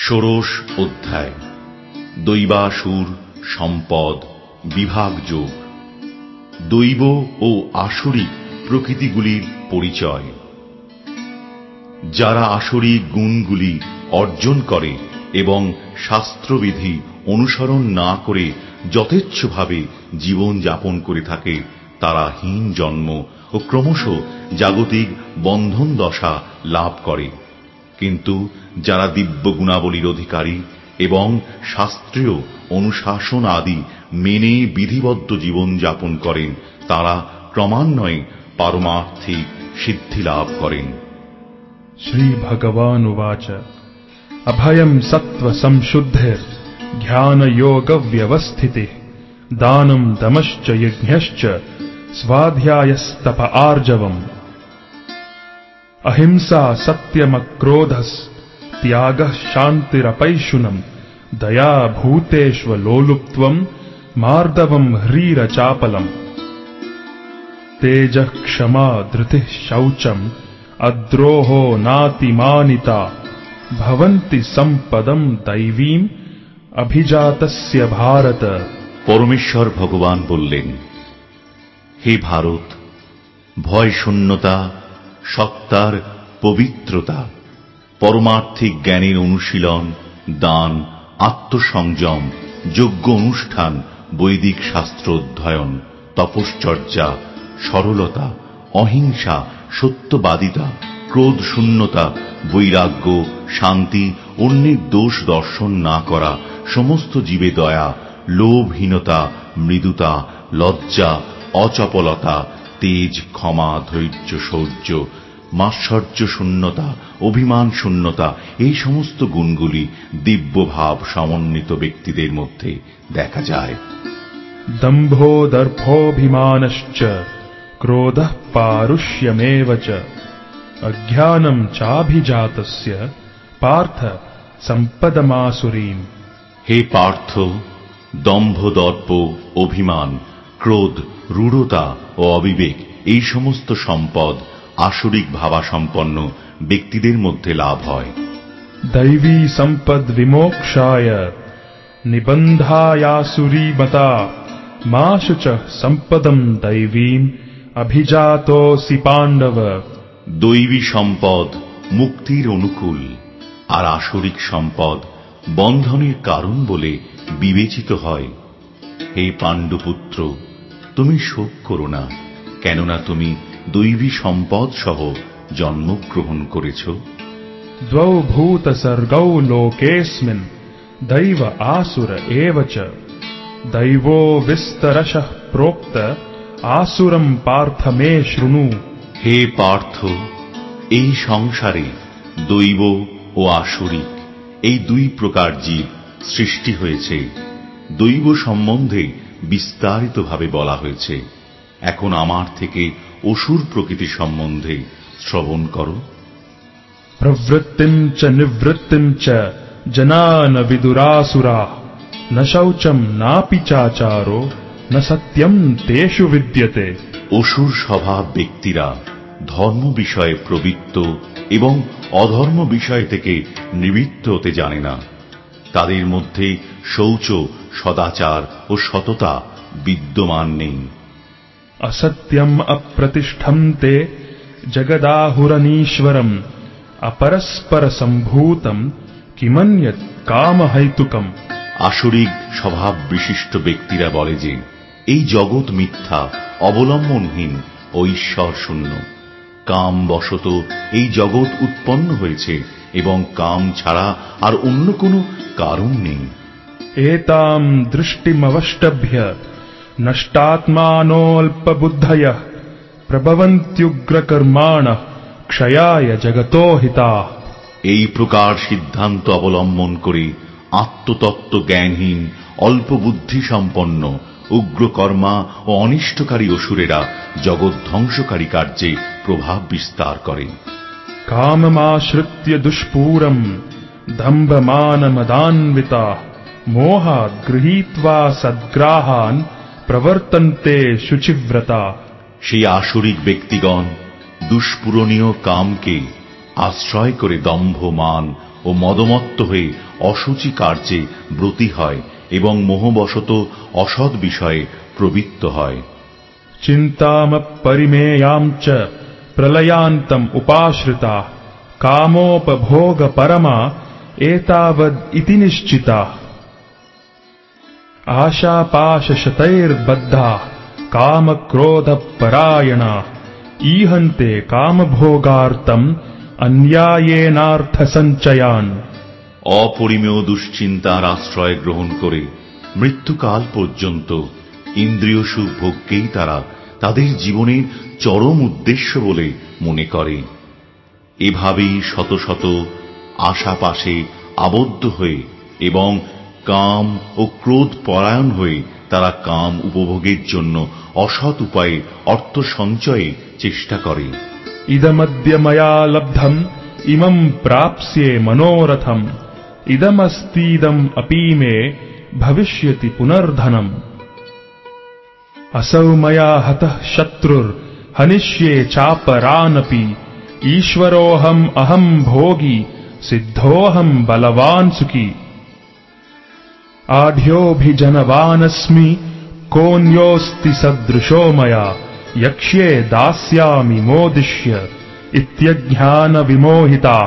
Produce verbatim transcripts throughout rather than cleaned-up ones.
ষোড়শ অধ্যায়। দৈবাসুর সম্পদ বিভাগ যোগ। দৈব ও আসরিক প্রকৃতিগুলির পরিচয়। যারা আসরিক গুণগুলি অর্জন করে এবং শাস্ত্রবিধি অনুসরণ না করে যথেচ্ছভাবে জীবন যাপন করে থাকে, তারা হীন জন্ম ও ক্রমশ জাগতিক বন্ধন দশা লাভ করে। কিন্তু যারা দিব্য গুণাবলীর অধিকারী এবং শাস্ত্রীয় অনুশাসন আদি মেনে বিধিবদ্ধ জীবন যাপন করেন, তারা ক্রমান্বয়ে পারমার্থিক সিদ্ধি লাভ করেন। শ্রী ভগবান উবাচ অভয়ম সত্ত্ব সংশুদ্ধির জ্ঞান যোগ ব্যবস্থিতিঃ দানম দমশ্চ যজ্ঞশ্চ স্বাধ্যায়স্তপ আর্জবম অহিংসা সত্যমক্রোধস ত্যাগঃ শান্তিরপৈশুনম দয়া ভূতেষ্ব লোলুপ্ত্বম মার্দবম হ্रीरचापलम तेजः क्षमा धृतिः शौचम अद्रोहो नातिमानिता भवन्ति सम्पदं दैवीम अभिजातस्य भारत। পরমেশ্বর ভগবান বললেন, হে ভারত, ভয় শূন্যতা, সত্তার পবিত্রতা, পরমার্থিক জ্ঞানের অনুশীলন, দান, আত্মসংযম, যজ্ঞ অনুষ্ঠান, বৈদিক শাস্ত্র অধ্যয়ন, তপশ্চর্যা, সরলতা, অহিংসা, সত্যবাদিতা, ক্রোধ শূন্যতা, বৈরাগ্য, শান্তি, অন্যের দোষ দর্শন না করা, সমস্ত জীবে দয়া, লোভহীনতা, মৃদুতা, লজ্জা, অচপলতা, তেজ, ক্ষমা, ধৈর্য, শৌর্য, মাৎসর্য শূন্যতা, অভিমান শূন্যতা, এই সমস্ত গুণগুলি দিব্যভাব সমন্বিত ব্যক্তিদের মধ্যে দেখা যায়। দম্ভো দর্ভোভিমানশ্চ ক্রোধঃ পারুষ্যমেব চ অজ্ঞানম চাভিজাতস্য পার্থ সম্পদমাসুরীম। হে পার্থ, দম্ভ, দর্প, অভিমান, ক্রোধ, রূঢ়তা ও অবিবেক, এই সমস্ত সম্পদ আসরিক ভাবাসম্পন্ন ব্যক্তিদের মধ্যে লাভ হয়। দৈবী সম্পদ বিমোক্ষায় নিবন্ধায়াসুরীমতা মা শুচ সম্পদম দৈবীম অভিজাতোসি পাণ্ডব। দৈবী সম্পদ মুক্তির অনুকূল, আর আসরিক সম্পদ বন্ধনের কারণ বলে বিবেচিত হয়। হে পাণ্ডুপুত্র, তুমি শোক করো না, কেননা তুমি দৈবী সম্পদ সহ জন্মগ্রহণ করেছ। দ্বৌ ভূত সর্গৌ লোকেস্মিন দৈব আসুর এব চ দৈবো বিস্তরশঃ প্रोक्त আসুরম পার্থ মে শৃণু। হে পার্থ, এই সংসারে দৈব ও আসুরিক এই দুই প্রকার জীব সৃষ্টি হয়েছে। দৈব সম্বন্ধে বিস্তারিতভাবে বলা হয়েছে। এখন আমার থেকে অসুর প্রকৃতি সম্বন্ধে শ্রবণ করো। প্রবৃত্তিম চ নিবৃত্তিম চ জনা ন বিদুরাসুরাঃ ন শৌচম নাপি চাচারো ন সত্যম তেষু বিদ্যতে। অসুর স্বভাব ব্যক্তিরা ধর্ম বিষয়ে প্রবৃত্ত এবং অধর্ম বিষয় থেকে নিবৃত্ত হতে জানে না। তাদের মধ্যে শৌচ, সদাচার ও সততা বিদ্যমান নেই। অসত্যম অপ্রতিষ্ঠম তে জগদাহুরনীশ্বরম অপরস্পর সম্ভূতম কিমন্যৎ কামহৈতুকম। আসরিক স্বভাব বিশিষ্ট ব্যক্তিরা বলে যে এই জগৎ মিথ্যা, অবলম্বনহীন ও ঈশ্বর শূন্য। কাম বশত এই জগৎ উৎপন্ন হয়েছে এবং কাম ছাড়া আর অন্য কোনো কারণ নেই। এতাম দৃষ্টিমবষ্টভ্য নষ্টাত্মানোল্পবুদ্ধয়ঃ প্রভবন্ত্যুগ্রকর্মাণঃ ক্ষয়ায় জগতো হিতাঃ। এই প্রকার সিদ্ধান্ত অবলম্বন করে আত্মতত্ত্ব জ্ঞানহীন, অল্প বুদ্ধি সম্পন্ন, উগ্রকর্মা ও অনিষ্টকারী অসুরেরা জগৎ ধ্বংসকারী কার্যে প্রভাব বিস্তার করে। কামমাশ্রিত্য দুষ্পূরম দম্ভমানমদান্বিতাঃ মোহাৎ গৃহীত্বা সদ্গ্রাহান প্রবর্তন্তে শুচিব্রতা। সেই আসরিক ব্যক্তিগণ দুষ্পূরণীয় কামকে আশ্রয় করে দম্ভ, মান ও মদমত্ত হয়ে অসুচি কার্যে ব্রতী হয় এবং মোহবশত অসৎ বিষয়ে প্রবৃত্ত হয়। চিন্তাম পরিমেয়াম চ প্রলয়ান্তম উপাশ্রিতা কামোপভোগ পরমা এতাবদ ইতি নিশ্চিতা आशापाशशतैर्बद्धा कामक्रोधपरायणा ईहन्ते कामभोगार्थम् अन्यायेनार्थसञ्चयान्। অপরিমেয় দুশ্চিন্তার আশ্রয় গ্রহণ করে মৃত্যুকাল পর্যন্ত ইন্দ্রিয় সুখ ভোগকেই তারা তাদের জীবনের চরম উদ্দেশ্য বলে মনে করে। এভাবেই শত শত আশাপাশে আবদ্ধ হয়ে এবং কাম ও ক্রোধ পরায়ণ হয়ে তারা কাম উপভোগের জন্য অসৎ উপায়ে অর্থ সঞ্চয়ে চেষ্টা করে। ইদমদ্য ময়া লব্ধম ইমম প্রাপ্স্যে মনোরথম ইদমস্তীদম অপি মে ভবিষ্যতি পুনর্ধনম। असौ मया हतः शत्रुर् हनिष्ये चापरानपि ईश्वरोऽहम् अहम् भोगी सिद्धोऽहम् बलवान् सुखी। आढ्योऽभिजनवानस्मि कोऽन्योऽस्ति सदृशो मया यक्ष्ये दास्यामि मोदिष्य इत्यज्ञानविमोहिताः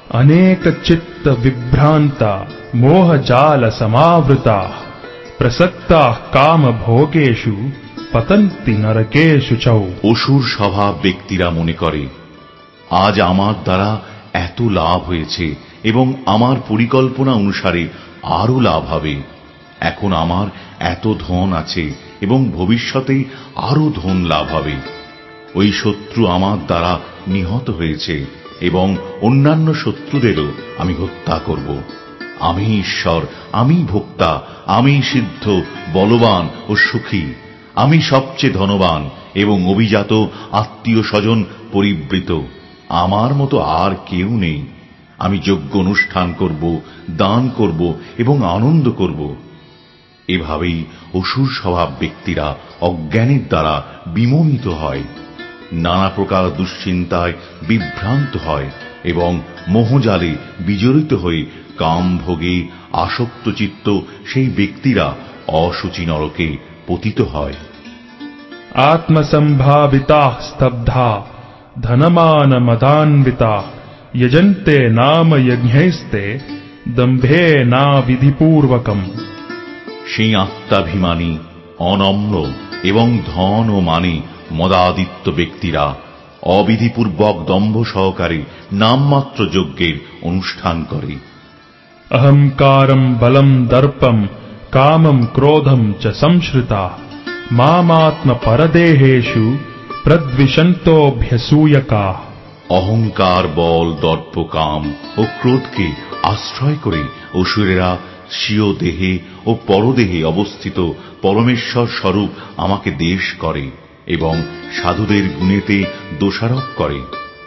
अनेकचित्तविभ्रान्ता मोहजालसमावृताः प्रसक्ताः कामभोगेषु পতন্তি নরকেষু চ। অসুর স্বভাব ব্যক্তিরা মনে করে, আজ আমার দ্বারা এত লাভ হয়েছে এবং আমার পরিকল্পনা অনুসারে আরো লাভ হবে। এখন আমার এত ধন আছে এবং ভবিষ্যতে আরো ধন লাভ হবে। ওই শত্রু আমার দ্বারা নিহত হয়েছে এবং অন্যান্য শত্রুদেরও আমি হত্যা করব। আমি ঈশ্বর, আমি ভোক্তা, আমি সিদ্ধ, বলবান ও সুখী। আমি সবচেয়ে ধনবান এবং অভিজাত, আত্মীয় স্বজন পরিবৃত। আমার মতো আর কেউ নেই। আমি যজ্ঞ অনুষ্ঠান করব, দান করব এবং আনন্দ করব। এভাবেই অসুর স্বভাব ব্যক্তিরা অজ্ঞানের দ্বারা বিমোহিত হয়, নানা প্রকার দুশ্চিন্তায় বিভ্রান্ত হয় এবং মোহজালে বিজড়িত হয়ে কাম ভোগে আসক্ত চিত্ত সেই ব্যক্তিরা অশুচি নরকে পতিত হয়। আত্মসম্ভাবিতাঃ স্তব্ধা ধনমানমদান্বিতাঃ যজন্তে নাম যজ্ঞৈস্তে দম্ভেনা বিধিপূর্বকম। সেই আত্মাভিমানী, অনম্র এবং ধন ও মানে মদাদিত্য ব্যক্তিরা অবিধিপূর্বক দম্ভ সহকারে নামমাত্র যজ্ঞের অনুষ্ঠান করে। অহংকারম বলম দর্পম কামম ক্রোধম চ সংশ্রিতাঃ মামাত্ম পরদেহেষু প্রদ্বিষন্তোভ্যসূয়কাঃ। অহংকার, বল, দর্প, কাম ও ক্রোধকে আশ্রয় করে অসুরেরা স্বীয় দেহে ও পরদেহে অবস্থিত পরমেশ্বর স্বরূপ আমাকে দ্বেষ করে এবং সাধুদের গুণেতে দোষারোপ করে।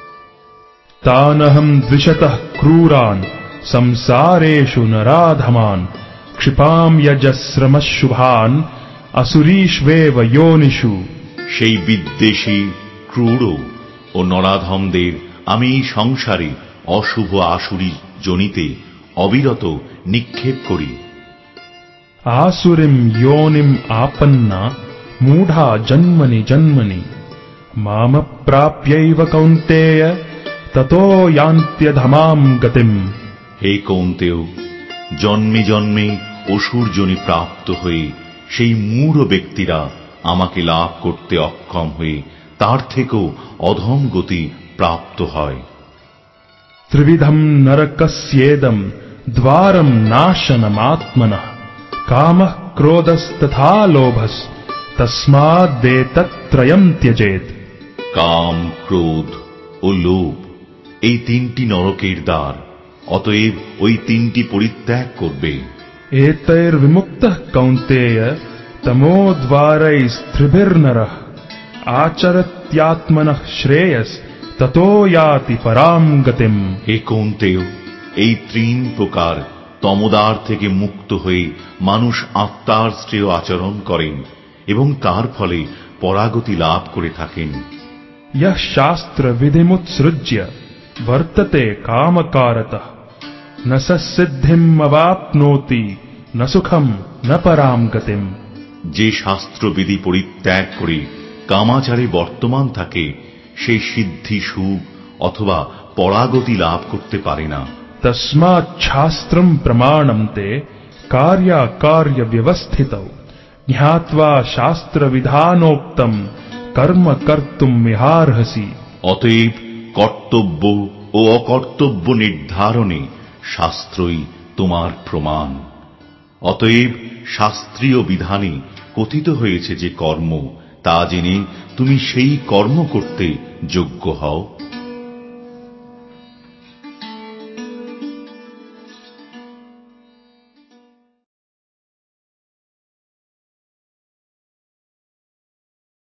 তানহম দ্বিষতঃ ক্রূরান সংসারেষু নরাধমান ক্ষিপাম যজস্রমশুভান আসুরীষ্বেব যোনিষু। সেই বিদ্বেষী, ক্রূর ও নরাধমদের আমি সংসারে অশুভ আসুরী যোনিতে অবিরত নিক্ষেপ করি। আসুরিম যোনিম আপন্না মূঢ়া জন্মনি জন্মনি মাম প্রাপ্যৈব কৌন্তেয় ততো ইয়ান্ত্যধমাম গতিম। হে কৌন্তেয়, জন্মে জন্মে অসুর যোনি প্রাপ্ত হয়ে সেই মূঢ় ব্যক্তিরা আমাকে লাভ করতে অক্ষম হয়ে তার থেকেও অধম গতি প্রাপ্ত হয়। ত্রিবিধম নরকস্যেদম দ্বারম নাশনমাত্মনঃ কামঃ ক্রোধস্তথা লোভস তস্মাদেতত্রয়ম ত্যজেৎ। কাম, ক্রোধ ও লোভ এই তিনটি নরকের দ্বার, অতএব ওই তিনটি পরিত্যাগ করবে। এতৈর্বিমুক্তঃ কৌন্তেয় তমোদ্বারৈস্ত্রিভির্নরঃ আচরত্যাত্মনঃ শ্রেয়স ততো ইয়াতি পরাম গতিম। হে কৌন্তেয়, এই তিন প্রকার তমোদ্বার থেকে মুক্ত হয়ে মানুষ আত্মার শ্রেয় আচরণ করেন এবং তার ফলে পরাগতি লাভ করে থাকেন। यः शास्त्र विधिमुत्सृज्य वर्तते कामकारतः न स सिद्धिम अवाप्नोति न सुखम न पराम गतिम। যে শাস্ত্রবিধি পরিত্যাগ করে কামাচারে বর্তমান থাকে সে সিদ্ধি সুখ অথবা পরাগতি লাভ করতে পারে না। तस्मात् शास्त्रम प्रमाणम ते कार्याकार्य व्यवस्थितौ ज्ञात्वा शास्त्र विधानोक्तम कर्म कर्तुम मिहार्हसि। অতএব কর্তব্য ও অকর্তব্য নির্ধারণে শাস্ত্রই তোমার প্রমাণ। অতএব শাস্ত্রীয় বিধানে কথিত হয়েছে যে কর্ম, তা জেনে তুমি সেই কর্ম করতে যোগ্য হও।